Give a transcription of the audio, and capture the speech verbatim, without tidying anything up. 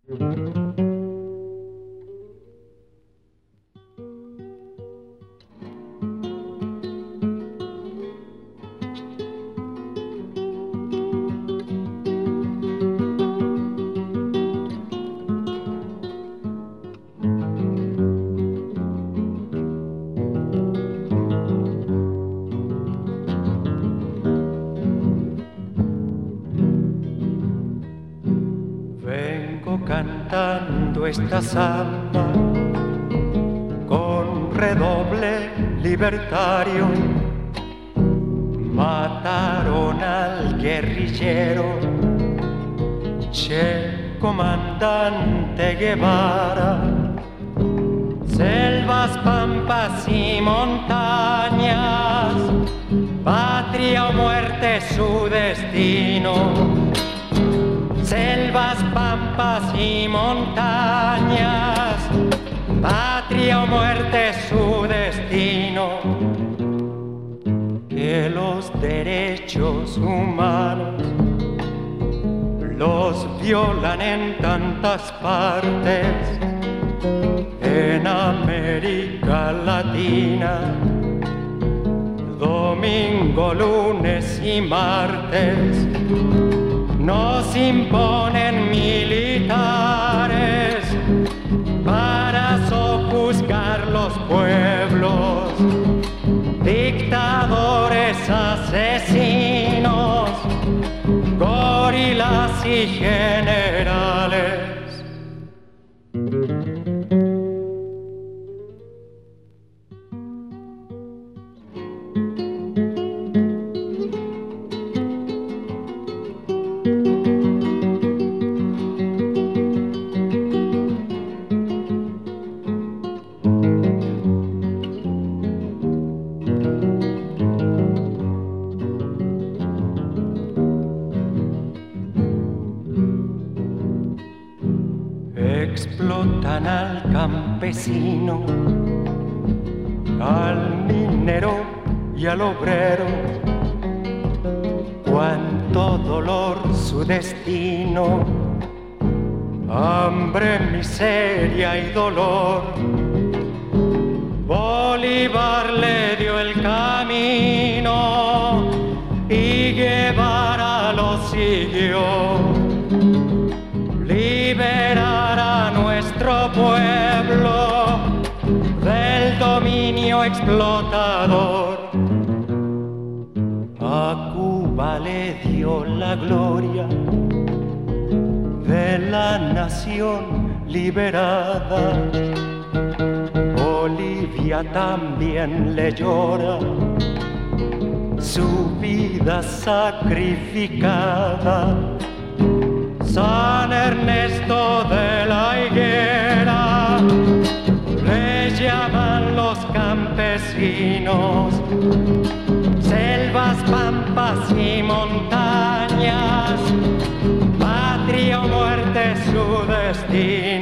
Cantando esta samba con redoble libertario, mataron al guerrillero Che comandante Guevara. Selvas, pampas y montañas, patria o muerte su destino. Selvas, pampas y montañas, patria o muerte su destino. Que los derechos humanos los violan en tantas partes, en América Latina, domingo, lunes y martes. Nos imponen militares para sojuzgar los pueblos, dictadores, asesinos, gorilas y generales. Explotan al campesino, al minero y al obrero. Cuánto dolor su destino, hambre, miseria y dolor. Bolívar le dio el camino y Guevara lo siguió. Liberar a nuestro pueblo del dominio explotador. A Cuba le dio la gloria de la nación liberada. Bolivia también le llora su vida sacrificada. San Ernesto de la Higuera le llaman los campesinos. Selvas, pampas y montañas, patria o muerte su destino.